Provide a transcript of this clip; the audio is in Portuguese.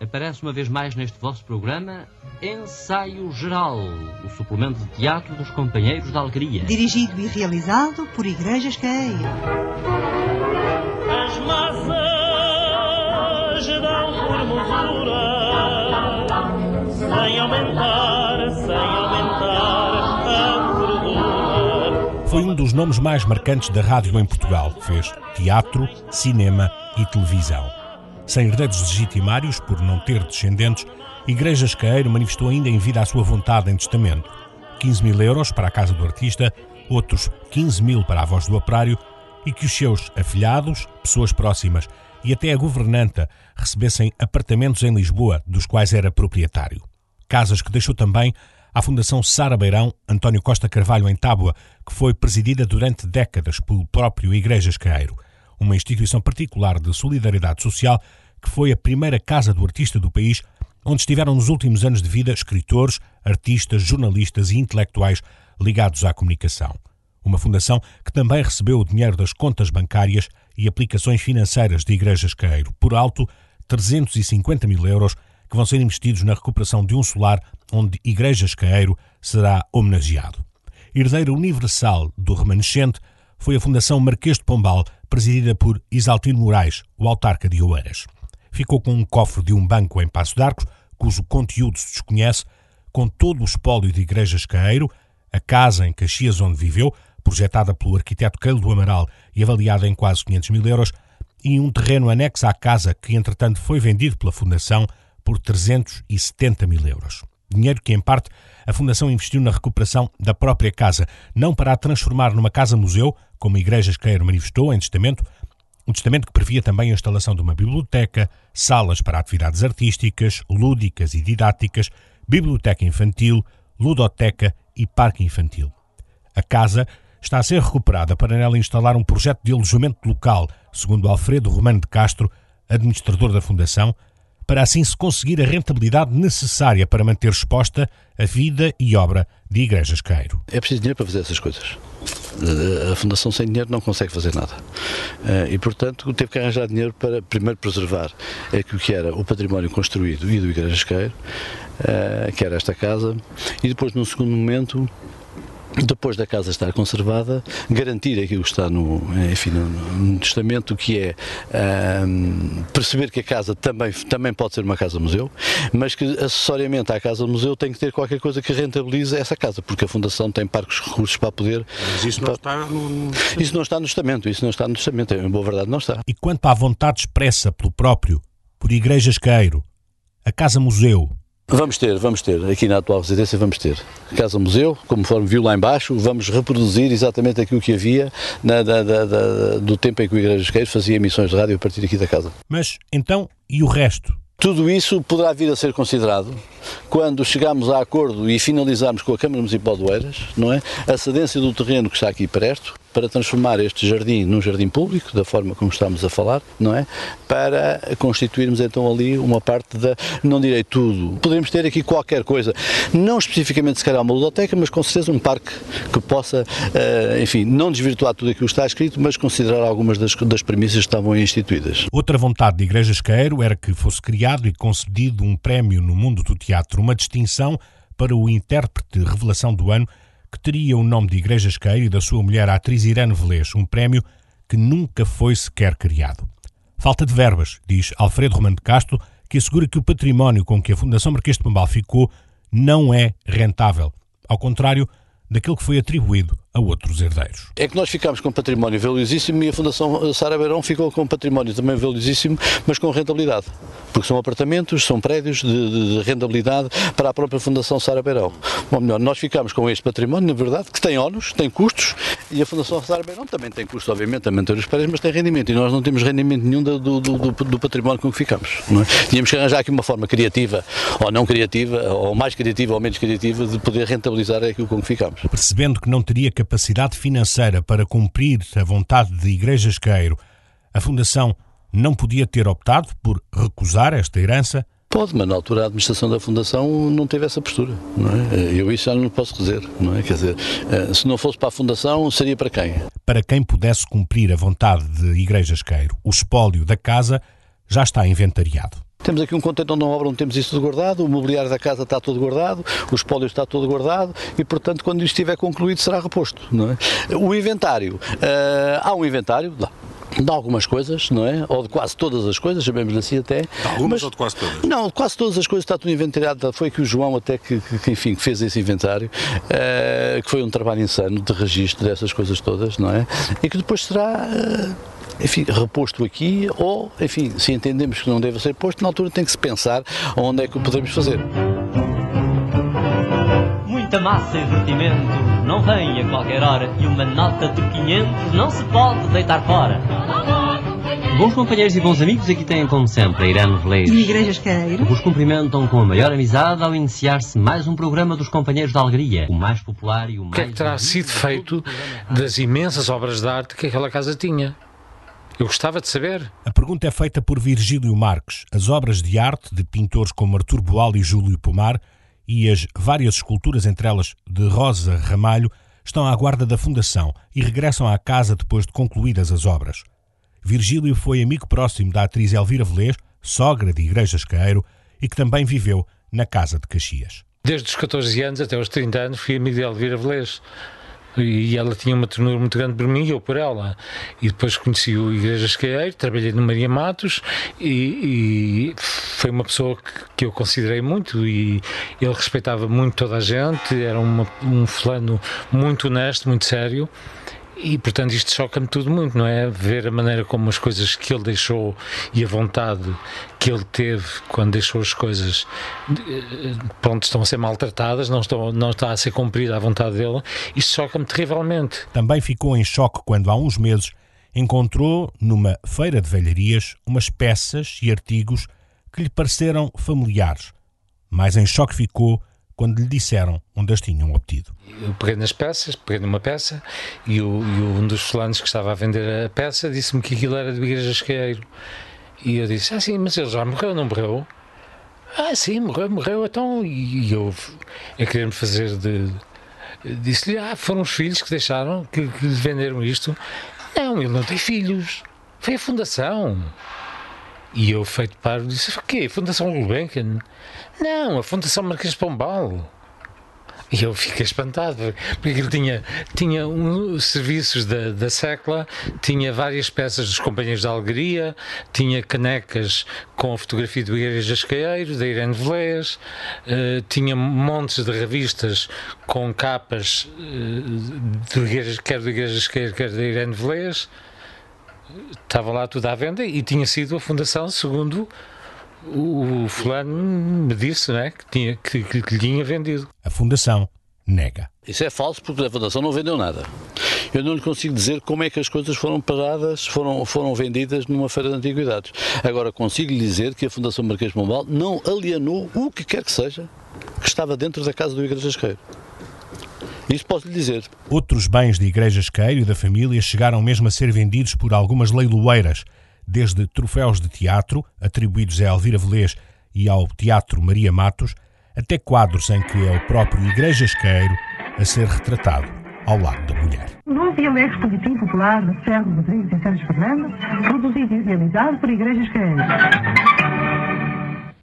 Aparece uma vez mais neste vosso programa Ensaio Geral, o suplemento de teatro dos companheiros da Alegria. Dirigido e realizado por Igrejas Caeiro. As massas dão formosura, sem aumentar a gordura. Foi um dos nomes mais marcantes da rádio em Portugal. Fez teatro, cinema e televisão. Sem herdeiros legitimários, por não ter descendentes, Igrejas Caeiro manifestou ainda em vida a sua vontade em testamento. 15.000 euros para a casa do artista, outros 15.000 para a voz do operário, e que os seus afilhados, pessoas próximas e até a governanta recebessem apartamentos em Lisboa, dos quais era proprietário. Casas que deixou também à Fundação Sara Beirão António Costa Carvalho em Tábua, que foi presidida durante décadas pelo próprio Igrejas Caeiro, uma instituição particular de solidariedade social que foi a primeira casa do artista do país, onde estiveram nos últimos anos de vida escritores, artistas, jornalistas e intelectuais ligados à comunicação. Uma fundação que também recebeu o dinheiro das contas bancárias e aplicações financeiras de Igrejas Caeiro, por alto 350.000 euros, que vão ser investidos na recuperação de um solar onde Igrejas Caeiro será homenageado. Herdeiro universal do remanescente foi a Fundação Marquês de Pombal, presidida por Isaltino Moraes, o autarca de Oeiras. Ficou com um cofre de um banco em Paços de Arcos, cujo conteúdo se desconhece, com todo o espólio de Igrejas Caeiro, a casa em Caxias onde viveu, projetada pelo arquiteto Keilo do Amaral e avaliada em quase 500.000 euros, e um terreno anexo à casa que, entretanto, foi vendido pela Fundação por 370.000 euros. Dinheiro que, em parte, a Fundação investiu na recuperação da própria casa, não para a transformar numa casa-museu, como Igrejas Caeiro manifestou em testamento, um testamento que previa também a instalação de uma biblioteca, salas para atividades artísticas, lúdicas e didáticas, biblioteca infantil, ludoteca e parque infantil. A casa está a ser recuperada para nela instalar um projeto de alojamento local, segundo Alfredo Romano de Castro, administrador da Fundação, para assim se conseguir a rentabilidade necessária para manter exposta a vida e obra de Igrejas Caeiro. É preciso dinheiro para fazer essas coisas. A Fundação sem dinheiro não consegue fazer nada. E, portanto, teve que arranjar dinheiro para, primeiro, preservar aquilo que era o património construído e do Igrejas Caeiro, que era esta casa, e depois, num segundo momento, depois da casa estar conservada, garantir aquilo que está no testamento, que é perceber que a casa também pode ser uma casa-museu, mas que acessoriamente à casa-museu tem que ter qualquer coisa que rentabilize essa casa, porque a Fundação tem parcos recursos para poder... Mas isso não está no... Isso não está no testamento, em boa verdade não está. E quanto à vontade expressa pelo próprio, por Igrejas Caeiro, a casa-museu... Vamos ter, aqui na atual residência vamos ter casa-museu, conforme viu lá em baixo, vamos reproduzir exatamente aquilo que havia do tempo em que o Igrejas Caeiro fazia emissões de rádio a partir aqui da casa. Mas, então, e o resto? Tudo isso poderá vir a ser considerado quando chegarmos a acordo e finalizarmos com a Câmara Municipal de Oeiras, não é? A cedência do terreno que está aqui perto, para transformar este jardim num jardim público, da forma como estamos a falar, não é? Para constituirmos então ali uma parte da, não direi tudo, poderemos ter aqui qualquer coisa, não especificamente se calhar uma ludoteca, mas com certeza um parque que possa, não desvirtuar tudo aquilo que está escrito, mas considerar algumas das premissas que estavam instituídas. Outra vontade de Igrejas Caeiro era que fosse criado e concedido um prémio no mundo do teatro, uma distinção para o intérprete revelação do ano, que teria o nome de Igrejas Caeiro e da sua mulher, a atriz Irene Velez, um prémio que nunca foi sequer criado. Falta de verbas, diz Alfredo Romano de Castro, que assegura que o património com que a Fundação Marquês de Pombal ficou não é rentável, ao contrário daquele que foi atribuído a outros herdeiros. É que nós ficámos com património valiosíssimo e a Fundação Sara Beirão ficou com património também valiosíssimo, mas com rentabilidade, porque são apartamentos, são prédios de rentabilidade para a própria Fundação Sara Beirão. Ou melhor, nós ficámos com este património, na verdade, que tem ónus, tem custos, e a Fundação Sara Beirão também tem custos, obviamente, a manter os prédios, mas tem rendimento, e nós não temos rendimento nenhum do património com que ficamos. Não é? Tínhamos que arranjar aqui uma forma criativa, ou não criativa, ou mais criativa ou menos criativa, de poder rentabilizar aquilo com que ficamos. Percebendo que não teria capacidade financeira para cumprir a vontade de Igrejas Caeiro, a Fundação não podia ter optado por recusar esta herança? Pode, mas na altura a administração da Fundação não teve essa postura, não é? Eu isso já não posso dizer, não é? Quer dizer, se não fosse para a Fundação, seria para quem? Para quem pudesse cumprir a vontade de Igrejas Caeiro. O espólio da casa já está inventariado. temos aqui um contentor na obra onde temos isso tudo guardado, o mobiliário da casa está todo guardado, o espólio está todo guardado e, portanto, quando isto estiver concluído será reposto, não é? O inventário, há um inventário, de algumas coisas, não é? Ou de quase todas as coisas, chamemos-lhe assim até. De algumas ou de quase todas? Não, de quase todas as coisas está tudo inventariado. Foi que o João até que fez esse inventário, que foi um trabalho insano de registro dessas coisas todas, não é? E que depois será, enfim, reposto aqui ou, enfim, se entendemos que não deve ser posto, na altura tem que se pensar onde é que o podemos fazer. Muita massa e divertimento não vem a qualquer hora e uma nota de 500 não se pode deitar fora. Bons companheiros e bons amigos, aqui têm como sempre a Irene Velez e Igrejas Queiro, que vos cumprimentam com a maior amizade ao iniciar-se mais um programa dos Companheiros da Alegria, o mais popular e o mais... O que é que terá sido feito das imensas obras de arte que aquela casa tinha? Eu gostava de saber. A pergunta é feita por Virgílio Marques. As obras de arte de pintores como Artur Boal e Júlio Pomar e as várias esculturas, entre elas de Rosa Ramalho, estão à guarda da Fundação e regressam à casa depois de concluídas as obras. Virgílio foi amigo próximo da atriz Elvira Velez, sogra de Igrejas Queiro, e que também viveu na Casa de Caxias. Desde os 14 anos até os 30 anos fui amigo de Elvira Velez. E ela tinha uma ternura muito grande por mim e eu por ela. E depois conheci o Igrejas Queiro, trabalhei no Maria Matos e foi uma pessoa que eu considerei muito e ele respeitava muito toda a gente, era um fulano muito honesto, muito sério. E, portanto, isto choca-me tudo muito, não é? Ver a maneira como as coisas que ele deixou e a vontade que ele teve quando deixou as coisas, pronto, estão a ser maltratadas, não está a ser cumprida a vontade dele. Isto choca-me terrivelmente. Também ficou em choque quando, há uns meses, encontrou, numa feira de velharias, umas peças e artigos que lhe pareceram familiares. Mais em choque ficou quando lhe disseram onde as tinham obtido. Eu peguei nas peças, peguei numa peça e um dos fulanos que estava a vender a peça disse-me que aquilo era do Igrejas Queiro. E eu disse, sim, mas ele já morreu, não morreu? Sim, morreu, então... E eu, a querer-me fazer disse-lhe, foram os filhos que deixaram, que lhe venderam isto. Não, ele não tem filhos, foi a Fundação. E eu, feito parvo, disse, o quê? A Fundação Gulbenkian? Não, a Fundação Marquês de Pombal. E eu fiquei espantado, porque ele tinha serviços da Secla, tinha várias peças dos Companheiros da Alegria, tinha canecas com a fotografia do Igrejas Queiro, da Irene Velez, tinha montes de revistas com capas quer do Igrejas Queiro, quer da Irene Velez. Estava lá tudo à venda e tinha sido a Fundação, segundo o fulano me disse, não é? que lhe tinha vendido. A Fundação nega. Isso é falso porque a Fundação não vendeu nada. Eu não lhe consigo dizer como é que as coisas foram paradas, foram vendidas numa feira de antiguidades. Agora consigo lhe dizer que a Fundação Marquês de Pombal não alienou o que quer que seja que estava dentro da casa do Igrejas Queiro. Isso posso lhe dizer. Outros bens de Igrejas Queiro e da família chegaram mesmo a ser vendidos por algumas leiloeiras, desde troféus de teatro, atribuídos a Elvira Velez e ao Teatro Maria Matos, até quadros em que é o próprio Igrejas Queiro a ser retratado ao lado da mulher. Novo e alegre expositivo popular de Ferro Rodrigues e Sérgio Fernandes, produzido e realizado por Igrejas Queiro.